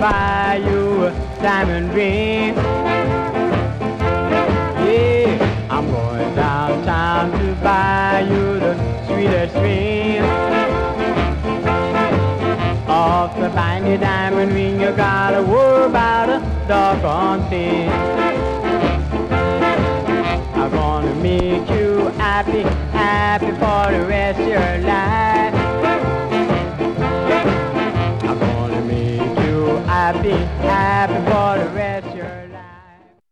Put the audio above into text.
buy you a diamond ring. Yeah, I'm going downtown to buy you the sweetest ring. Off the find your diamond ring, you gotta worry about a doggone thing. I'm gonna make you happy, happy for the rest of your